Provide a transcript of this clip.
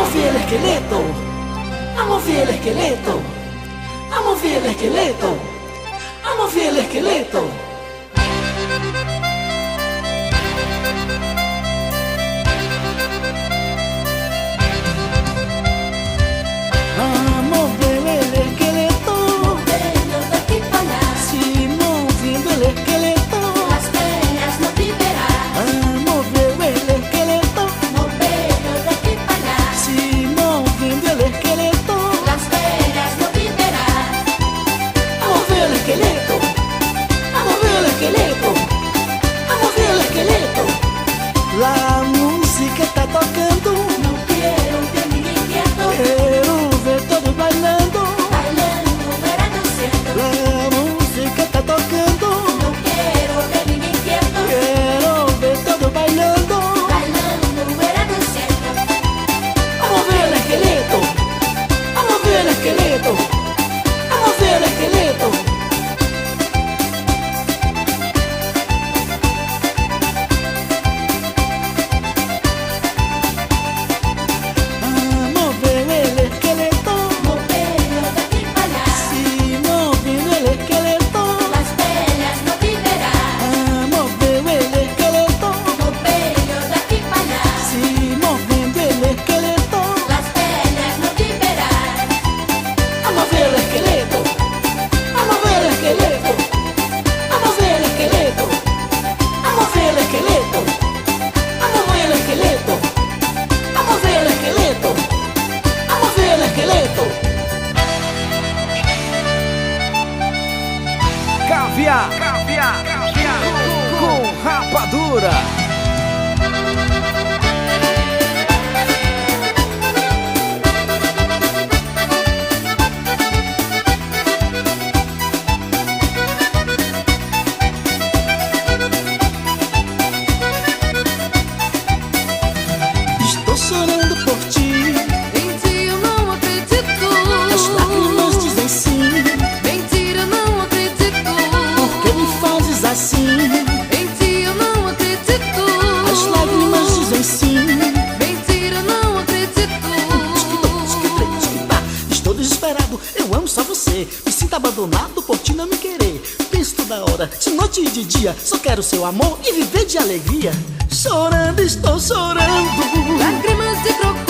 ver el esqueleto, vamos ver el esqueleto, vamos ver el esqueleto, vamos ver el esqueleto. Vamos ver el esqueleto, moverlo de aquí para allá. si moviendo el esqueleto. Las penas no te verán. Vamos ver el esqueleto, Moverlo de aquí para allá. si moviendo el esqueleto. Las penas no te verán. Vamos ver el esqueleto, vamos ver el esqueleto, vamos ver el esqueleto. La música está tocando, No quiero ver ninguém quieto. quero ver todos bailando. Bailando, verano siento. La música está tocando, No quiero ver ninguém quieto. quero ver todos bailando. Bailando, verano siento. Vamos ver el esqueleto, vamos ver el esqueleto, vamos ver el esqueleto. Vamos ver el esqueleto, Moverlo de aquí para allá. si moviendo el esqueleto. Las penas no te verán. Vamos ver el esqueleto, Moverlo de aquí para allá. si moviendo el esqueleto. Las penas no te verán. Vamos ver el esqueleto, vamos ver el esqueleto, vamos ver el esqueleto, vamos ver el esqueleto, vamos ver el esqueleto, vamos ver el esqueleto, vamos ver el esqueleto. Caviar, com rapadura. Estou chorando por ti, Em ti eu não acredito. as lágrimas dizem sim, Mentira, não acredito. porque me fazes assim. Em ti eu não acredito. As lágrimas dizem sim. Mentira, não acredito. Estou desesperado, eu amo só você. Me sinto abandonado por ti não me querer. Penso toda hora, de noite e de dia, só quero seu amor e viver de alegria. Chorando, estou chorando. Lágrimas de crocodilo.